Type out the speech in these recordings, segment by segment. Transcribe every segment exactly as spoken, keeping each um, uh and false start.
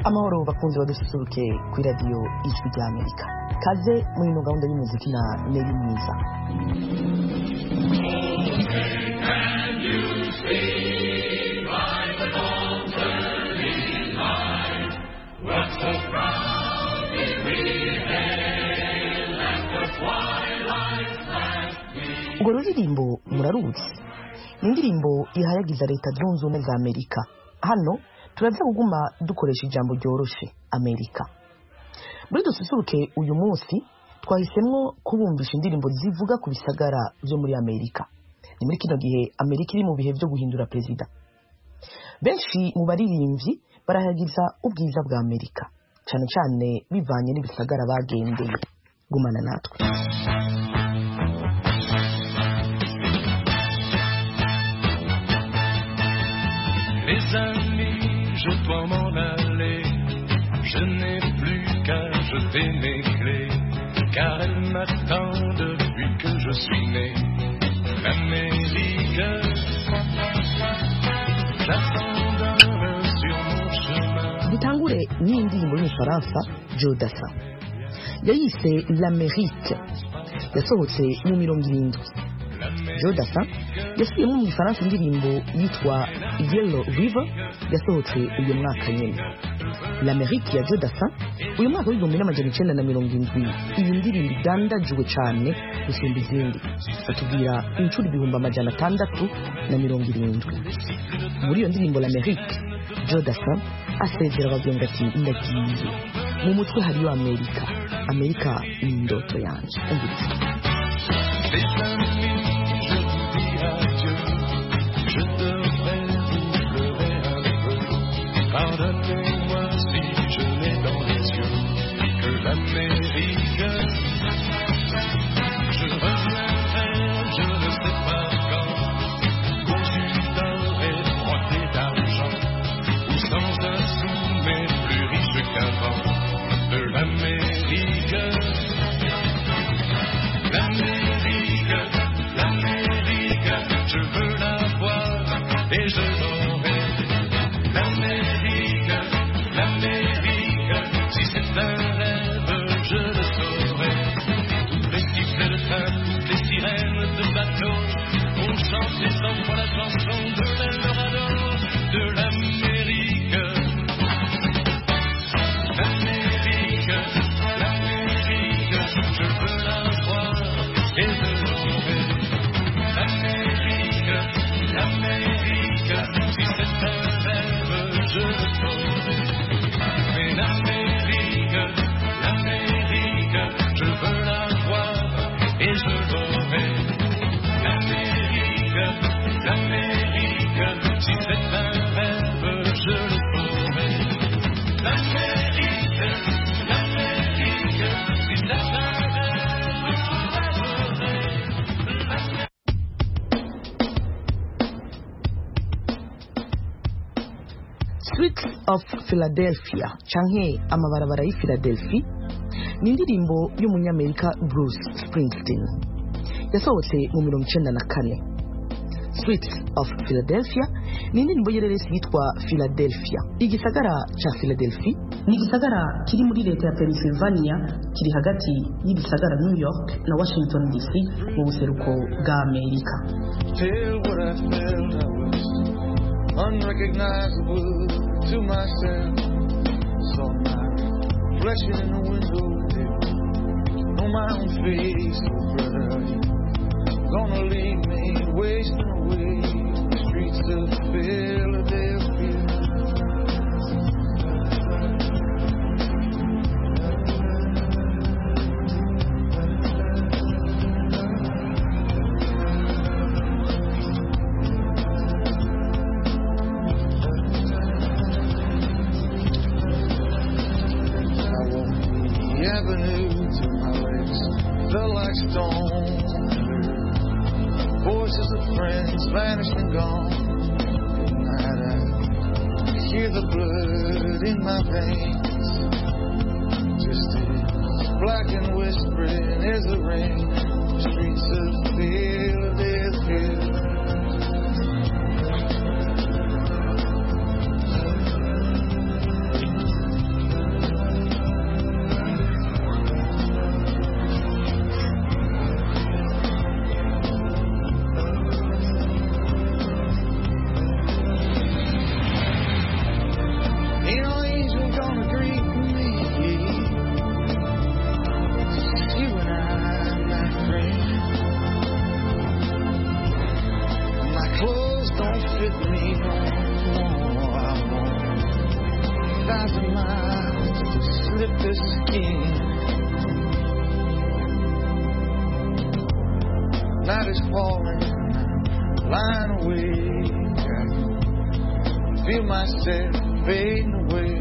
amahoro bakunze badususuruke kuri radiyo ijwi ry'Amerika. Kaze muri ino gahunda y'umuziki na Neri Mwiza. Urwo ruririmbo muraruzi, ni indirimbo ihayagiza leta zunze ubumwe za Amerika. Hano turaza kuguma dukoresha ijambo ryoroshe Amerika. Muri dususuruke uyu munsi twahisemwo kubumvisha indirimbo zivuga ku bisagara byo muri Amerika. Ni muri kino gihe Amerika iri mu bihe byo guhindura perezida. Benshi mu baririmbyi barahagiza ubwiza bwa Amerika, cyane cyane bivanye n'ibisagara bagendeye. Gumana natwe. Les amis, je dois m'en aller. Je n'ai plus qu'à jeter mes clés, car elles m'attendent depuis que je suis né. L'Amérique, j'attends sur mon chemin. Dutangure n'indirimbo y'Ubufaransa Joe Dassin yayise l'Amérique, yasohotse mu mirongo irindwi. Joe Dassin yasubiyemo mu Gifaransa indirimbo yitwa Yellow River yasohotse uyu mwaka nyene. L'Amérique ya Joe Dassin uyu mwaka w'igihumbi n'amajana icenda na mirongo indwi, iyi ndirimbo idandajwe cane gusumba izindi, batubwira incuro ibihumbi amajana atandatu na mirongo irindwi. Muri iyo ndirimbo L'Amérique, Joe Dassin asezera abagenzi ati ndagiye, mu mutwe hariyo Amerika, Amerika ni indoto yanje. Umviriza. Pardonnez-moi si je l'ai dans les yeux que l'Amérique, je reviendrai, je ne sais pas quand, conçu d'or et froissé d'argent, ou sans un sou mais plus riche qu'avant, de l'Amérique, l'Amérique, l'Amérique, je veux la voir et je l'aurai, l'Amérique. L'Amérique, si c'est un rêve, je le saurai. Tous les sifflets de train, toutes les sirènes de bateau vont chanter sans fois la chanson de l'Eldorado, de l'Amérique. L'Amérique, l'Amérique, je veux la voir et je l'aurai. L'Amérique, l'Amérique, si c'est un rêve, je le saurai. Mais l'Amérique, l'Amérique, je veux la voir et je l'aurai. L'Amérique, l'Amérique, si c'est un rêve, je le saurai. L'Amérique, l'Amérique, si c'est un rêve, je l'aurai. Streets of Philadelphia canke amabarabara y'i Philadelphia ni indirimbo y'umunyamerika Bruce Springsteen yasohotse mu mirongo icenda na kane. Streets of Philadelphia ni indirimbo y'ereresi yitwa Philadelphia. Igisagara ca Philadelphia ni igisagara kiri muri leta ya Pennsylvania, kiri hagati y'ibisagara New York na Washington D C mu buseruko bwa Amerika. Unrecognizable to myself, saw my reflection in the window, know my own face, oh brother, you're gonna leave me wasting away in the streets of Philadelphia. Voices of friends vanished and gone. Tonight I hear the blood in my veins, just as black and whispering as the rain. Streets of Philadelphia. with me no more. I want thousand miles to slip the skin. Night is falling, lying awake. I feel myself fading away.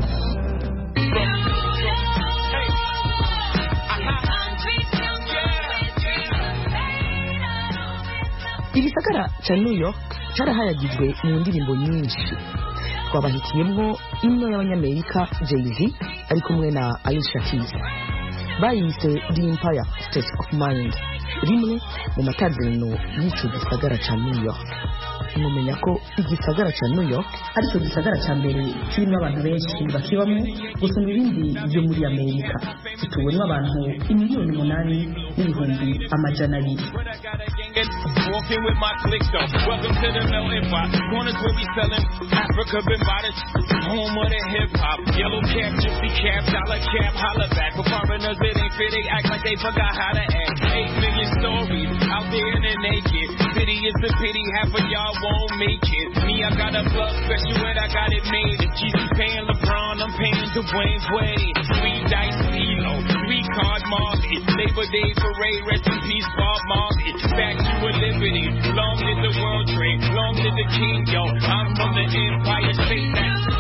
igisagara cha New York carahayagijwe mu ndirimbo nyinshi. Twabahitiyemwo imwe y'abanyamerika Jay-Z ari kumwe na Alicia Keys bayise The Empire State of Mind, rimwe mu matazino y'ico gisagara cha New York. Mumenya ko igisagara cha New York ari cyo gisagara cha mbere kirimo abantu benshi bakibamo gusumba ibindi byo muri Amerika. Kitubonye abantu imiliyoni umunani n'ibihumbi amajana abiri. Walking with my click though. Welcome to the melting pot. Corners where we selling Africa been modest. Home of the hip hop. Yellow cap, gypsy cap, dollar cap, holla back. For foreigners it ain't fit, they act like they forgot how to act. Eight million stories out there in the naked. City is a pity, half of y'all won't make it. Me, I got a plug special and I got it made. If Jesus paying LeBron, I'm paying Dwayne Wade. Three dice D'Lo, three card Marley. Labor Day parade, rest in peace Bob Marley. Statue of Liberty, long live the World Trade, long live the King, yo. I'm from the Empire State. That's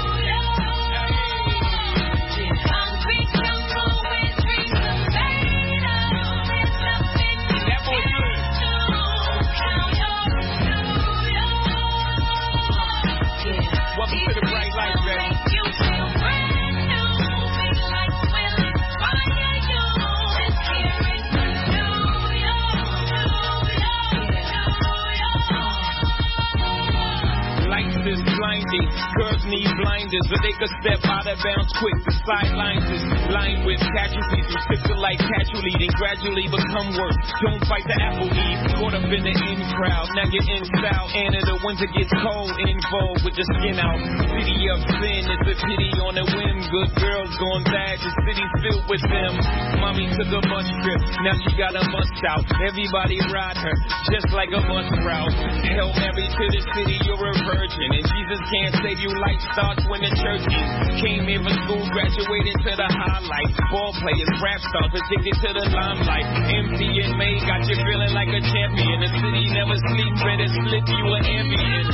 girls need blinders, but they could step out of bounds quick. The sidelines is lined with casualties who stick to like casually, then gradually become worse. Don't fight the apple eve, caught up in the in crowd. Now you're in style, and in the winter gets cold, in vogue with your skin out. City of sin, it's a pity on a whim. Good girls going bad, the city's filled with them. Mommy took a bus trip, now she got a bust out. Everybody ride her, just like a bus route. Hail Mary to the city, you're a virgin, and Jesus can't save you. Life starts when the church ends. Came here for school, graduated to the highlight. Ball players, rap stars, addicted to the limelight. M C and May got you feeling like a champion. The city never sleeps, better slip you an ambient.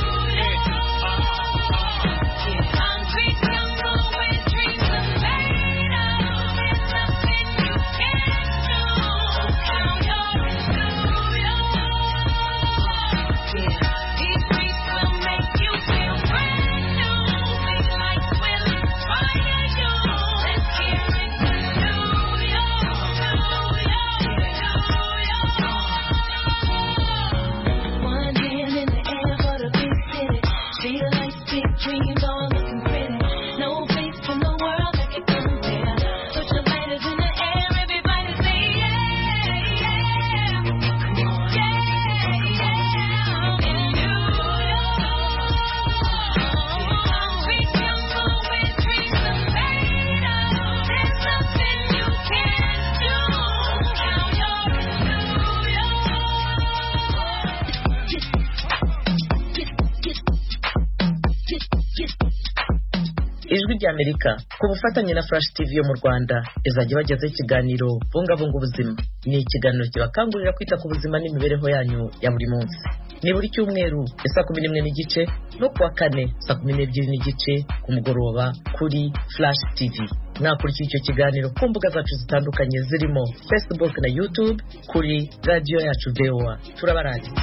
Ijwi ry'Amerika ku bufatanye na Flash T V yo mu Rwanda izajya bagezaho ikiganiro bungabunga ubuzima. Ni ikiganiro kibakangurira kwita ku buzima n'imibereho yanyu ya buri munsi. Ni buri cyumweru saa kumi n'imwe n'igice no kuwa kane saa kumi n'ebyiri n'igice ku mugoroba kuri Flash T V. Mwakurikira icyo kiganiro ku mbuga zacu zitandukanye zirimo Facebook na YouTube kuri radio yacu V O A. Turabarangitse.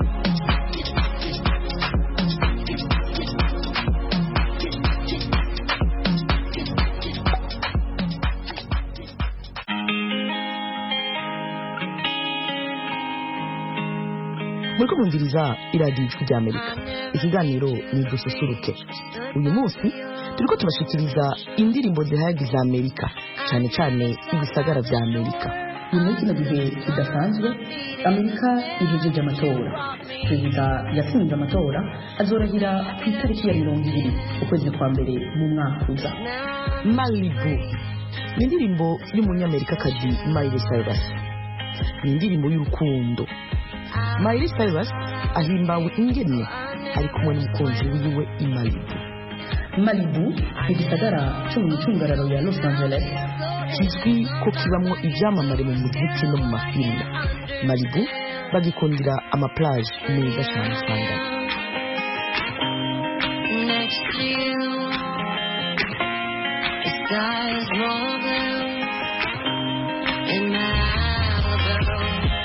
Muri kumviriza iradiyo Ijwi ry'Amerika. Ikiganiro ni dususuruke. Uyu munsi turiko tubashikiriza indirimbo zihayagiza Amerika, cyane cyane ibisagara vya Amerika. Uyu munsi mu gihe kidasanzwe Amerika ihejeje amatora. Perezida yatsinze amatora azorahira ku itariki ya mirongo ibiri ukwezi kwa mbere mu mwaka uza. Malibu ni indirimbo y'umunyamerikakazi Miley Cyrus. Ni indirimbo y'urukundo. Miley Cyrus ahimbawe ingene ari kumwe n'umukunzi wiwe i Malibu. Malibu ni igisagara cyo mu micungararo ya Los Angeles kizwi ko kibamwo ibyamamare mu muziki no mu mafilime. Malibu bagikundira amaplage meza cyane usanga. Next to you, the sky is more blue in Malibu.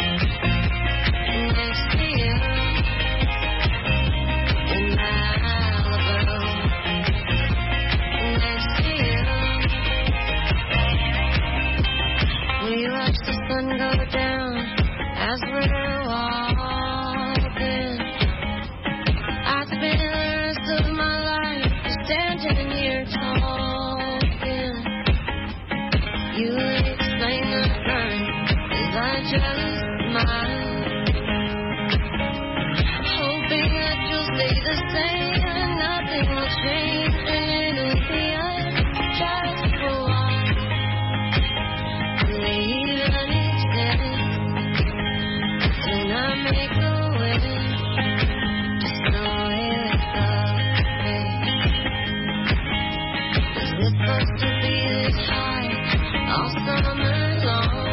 Next to you, in Malibu. Next to you, we watch the sun go down as we're walking. I spend the rest of my life standing here talking. You explain the burn, is I just smile, hoping that you'll stay the same and nothing will change. And it'll be us just for a while. Even each day, when I make a wish, just know it's okay. 'Cause we're supposed to be this high all summer long.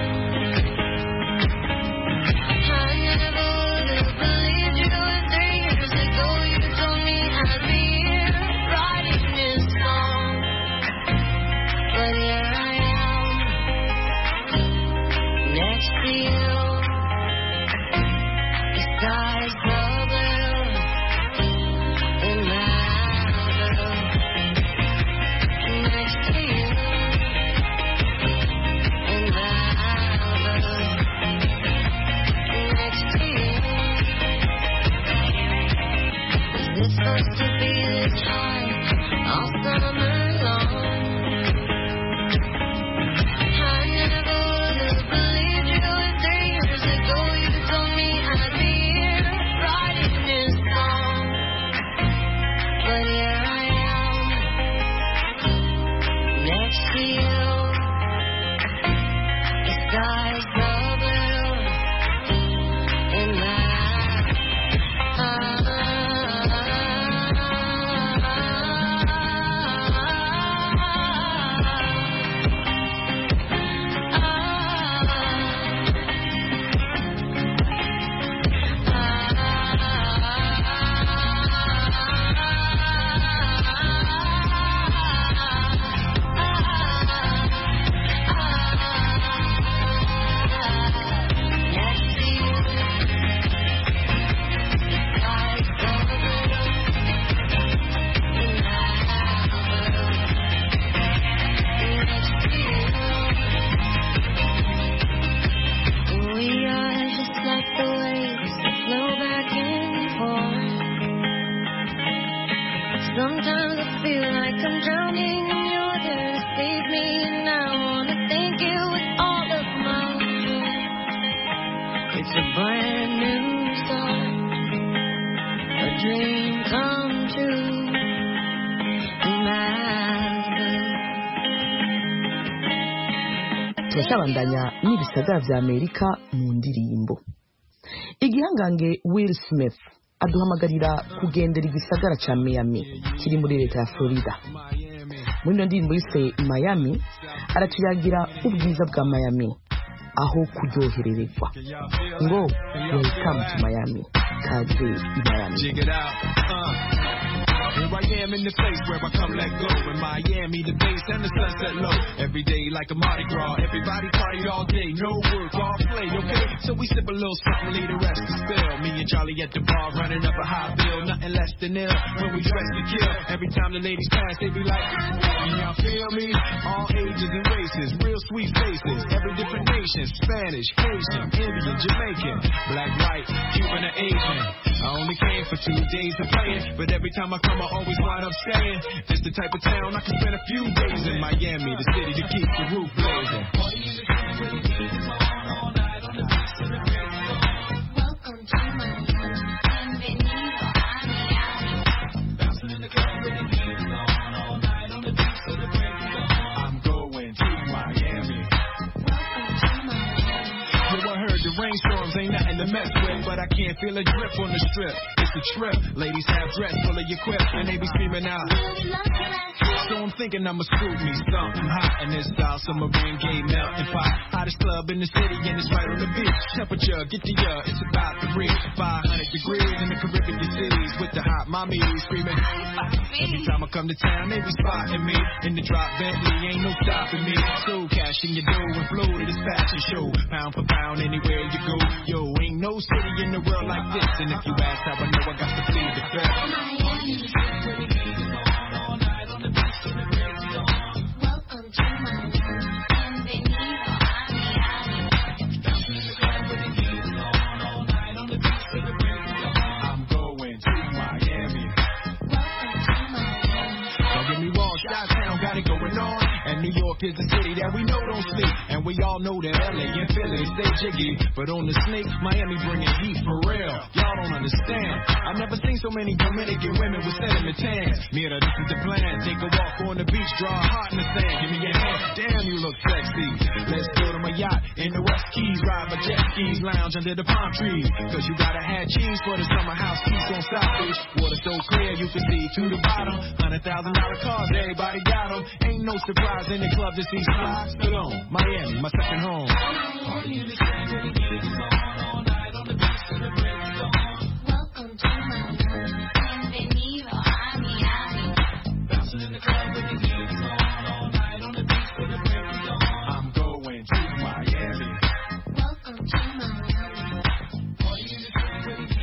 I never would have believed you three years ago. You told me I'd be here writing this song, but here I am, next to you. The sky's so blue in Malibu. Next to you in Malibu. Next to you. Is this supposed to be this high all summer long? I never would have believed you three years ago. You told me I'd be here writing this song, but here I am, next to you. The sky's so blue in Sometimes I feel like I'm drowning and you're there to save me, and I wanna thank you with all of my heart. It's a brand new song, a dream come true. turashabandanya n'ibisagara vya Amerika mu ndirimbo. Igihangange Will Smith aduhamagarira kugendera igisagara ca Miami kiri muri leta ya Florida. Muri ino ndirimbo yise Miami aratuyagira ubwiza bwa Miami aho kuryoherererwa ngo welcome to Miami, kaze i Miami. Here I am in the place where I come let go. In Miami, the bass and the sunset low. Every day like a Mardi Gras. Everybody party all day. No work, all play, okay? So we sip a little something, leave the rest to spill. Me and Charlie at the bar running up a high bill. Nothing less than ill when we dress to kill. Every time the ladies pass, they be like, can y'all feel me? All ages and races, real sweet faces. Every different nation, Spanish, Haitian, Indian, Jamaican, black, white, Cuban, or Asian. I only came for two days of playing, but every time I come I always wind up staying. This the type of town I can spend a few days in. Miami, the city to keep the roof blazing. Welcome to Miami. Bienvenido a Miami. Bouncing in the club with the music on all night on the beach till the break of dawn. I'm going to Miami. Welcome to Miami. Yo, I heard the rainstorms ain't nothing to mess with, but I can't feel a drip on the strip. It's it's a trip. Ladies have dress full of your quip, and they be screaming out. So I'm thinking I'ma screw me something hot in this style. Submarine gay melting pot. Hottest club in the city, and it's right on the beach. Temperature, get the uh, it's about to reach five hundred degrees in the Caribbean cities with the hot mommy screaming. Every time I come to town, they be spotting me in the drop Bentley, ain't no stopping me. So cashing your dough and flow to this fashion show. Pound for pound, anywhere you go. Yo, ain't no city in the world like this. And if you ask how I know, I got to plead the best. New York is the city that we know don't sleep, and we all know that L A and Philly stay jiggy, but on the sneak, Miami bringing heat for real. Y'all don't understand. I've never seen so many Dominican women with sentiment tans. Mira, this is the plan. Take a walk on the beach, draw a heart in the sand. Give me your hand. Damn, you look sexy. Let's go to my yacht in the West Keys, ride my jet skis, lounge under the palm trees. Cause you gotta have cheese for the summer house keys on South Beach. Water so clear you can see to the bottom. Hundred thousand dollar cars, everybody got them. Ain't no surprise in the club to see fly. Still on Miami, my second home. Party in the sand with the kids on all night on the beach to the break of dawn. Welcome to Miami, bienvenido a Miami. Bouncing in the club with the kids on all night on the beach to the break of dawn. I'm going to Miami. Welcome to Miami. Party in the sand with the kids.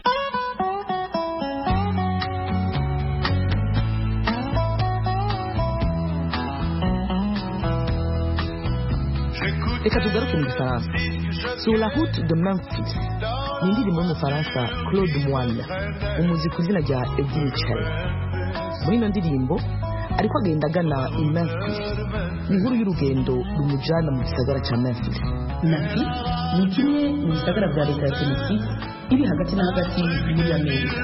reka tugaruke mu gifaransa. Sur la route de Memphis ni indirimbo y'umufaransa Claude Moine, umuzi ku izina rya Eddie Mitchell. Muri ino ndirimbo ariko agenda agana i Memphis, ni inkuru y'urugendo rumujyana mu gisagara cya Memphis. Memphis ni kimwe mu bisagara bya leta ya Tennessee iri hagati na hagati muri Amerika.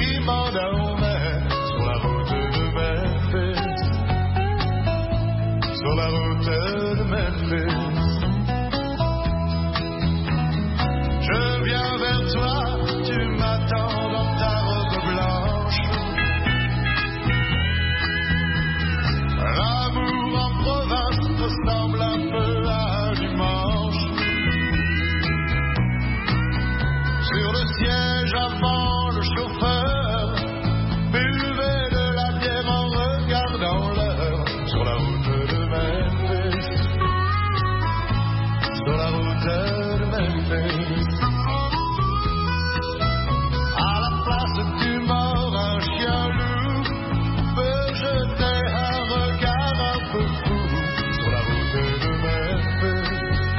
Sur la route de Memphis, je viens vers toi, tu m'attends dans ta robe blanche. L'amour en province ressemble un peu à dimanche. Sur le siège avant, le chauffeur buvait de la bière en regardant l'heure. Sur la route de Memphis, sur la route de Memphis, à la place du mort, un chien loup peut jeter un regard un peu fou. Sur la route de Memphis,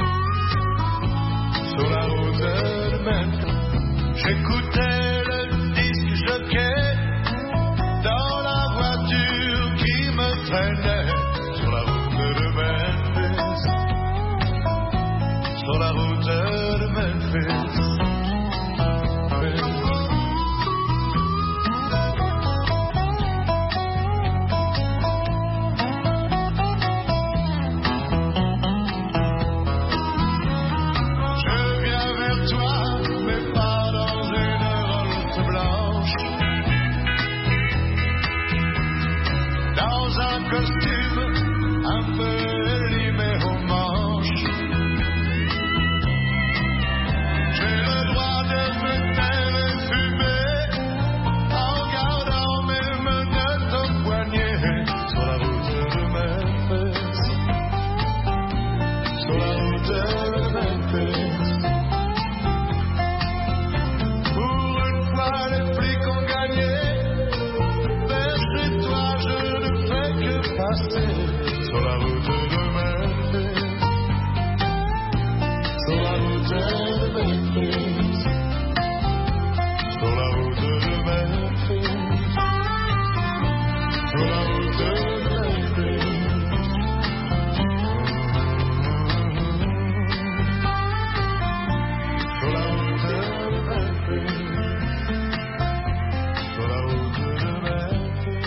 sur la route de Memphis, j'écoutais le disque jockey dans la voiture qui me traînait. Sur la route de Memphis, sur la route de Memphis. Je viens vers toi, mais pas dans une route blanche, dans un costume un peu limé aux manches. J'ai le droit de me taire et fumer en gardant mes menottes au poignet. Sur la route de Memphis, sur la route de Memphis. Pour une fois les flics ont gagné, vers chez toi je ne fais que passer. Sur la route de Memphis, sur la route de Memphis, sur la route de Memphis, sur la route de Memphis. Sur la route de Memphis, sur la route de Memphis,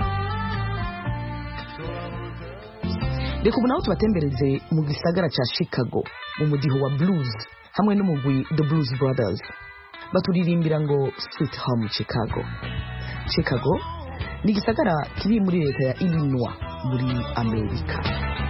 sur la route de... reka ubu naho tubatembereze mu gisagara cya Chicago mu mudiho wa blues hamwe n'umugwi The Blues Brothers. baturirimbira ngo Sweet Home Chicago. Chicago ni igisagara kiri muri leta ya Illinois muri Amerika.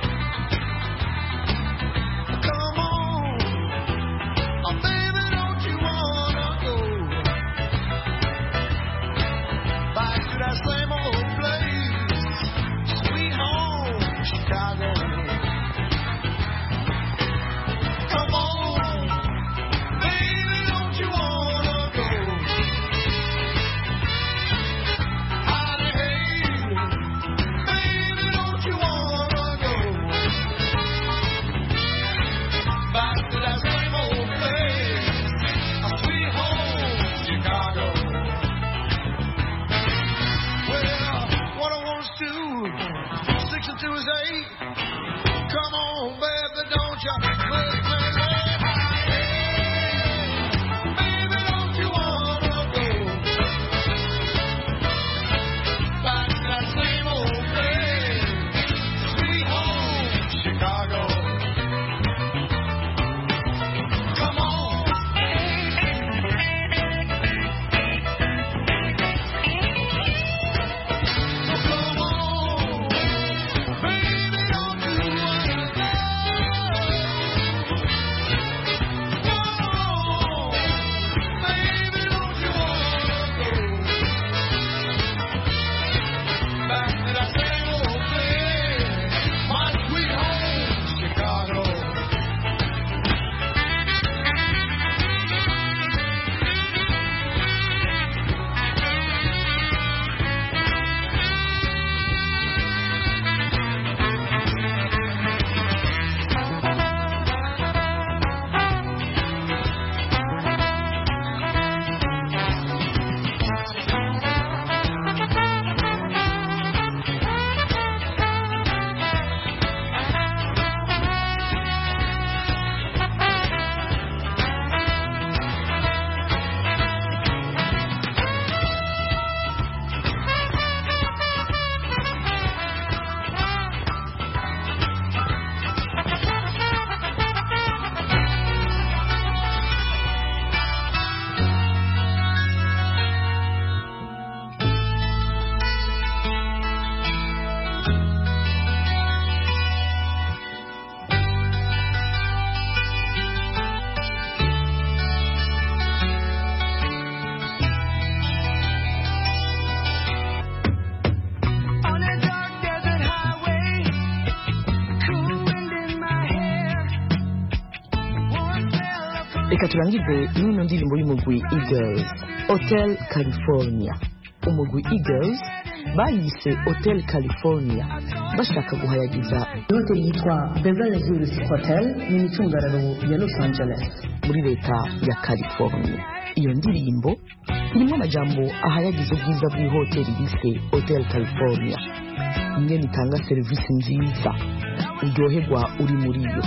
Reka turangize n'ino ndirimbo y'umugwi Eagles, Hotel California. Umugwi Eagles bayise Hotel California bashaka guhayagiza hoteli yitwa Beverly Hills Hotel mu micungararo ya Los Angeles muri leta ya California. Iyo ndirimbo irimo amajambo ahayagiza ubwiza bw'ihoteli bise Hotel California, ingene itanga serivisi nziza uryoherwa uri muri yo.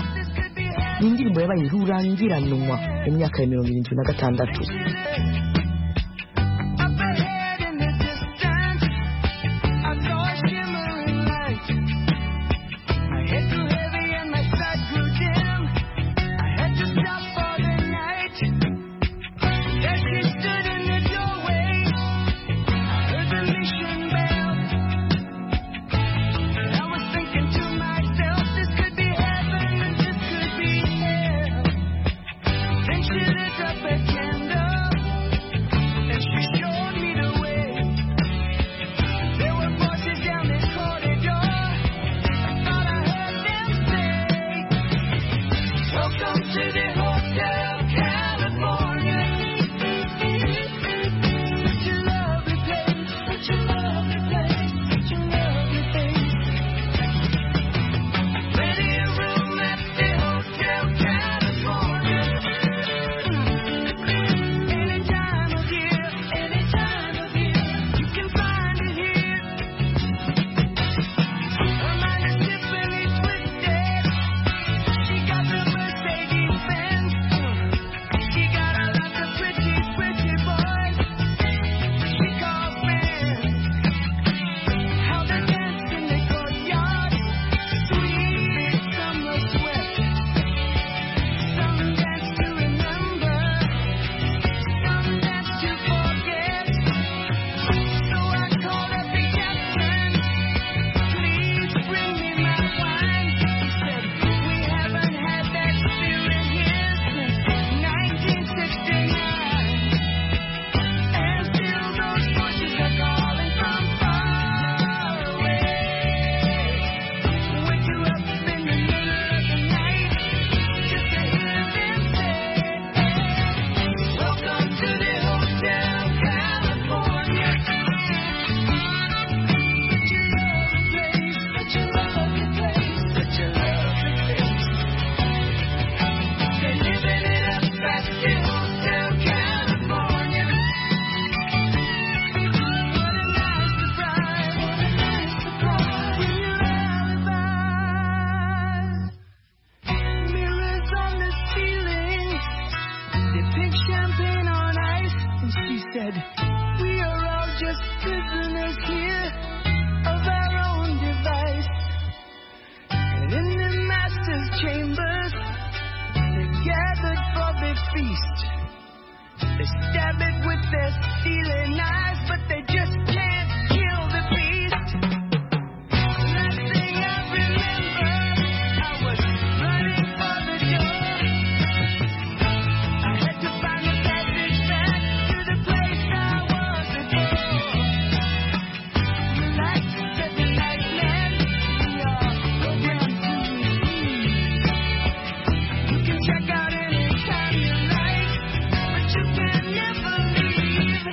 Ni indirimbo yabaye rurangiranwa mu myaka ya mirongo irindwi na gatandatu. She lit up a candle said, we are all just prisoners here of our own device. And in the master's chambers, they gathered for the feast. They stab it with their stealing knives, but they just can't kill the beast. Last thing I remember, I was running for the door. I had to find a passage back to the place I was before. Relax, said the night man, we are programmed to sleep. You can check out anytime you like, but you can never leave.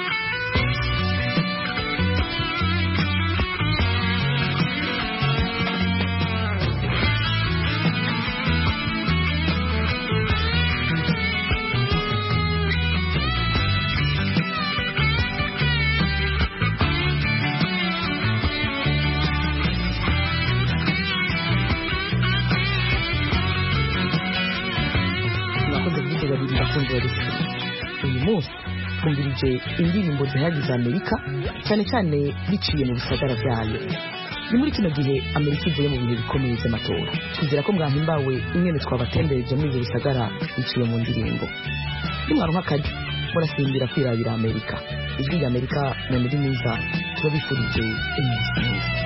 mwakoze kudutega bibiri bakunzi wa resi uyu munsi twumvirije indirimbo zihagize Amerika cyane cyane biciye mu bisagara byayo. Ni muri kino gihe Amerika ivuye mu bihe bikomeye by'amatora. Twizera ko mwahimbawe ingene twabatembereje muri ibyo bisagara biciye mu ndirimbo. Nimwaronka akazi murasimbira kwirabira Amerika. Ijwi rya Amerika mu ndimi za turabifurije iminsi myiza.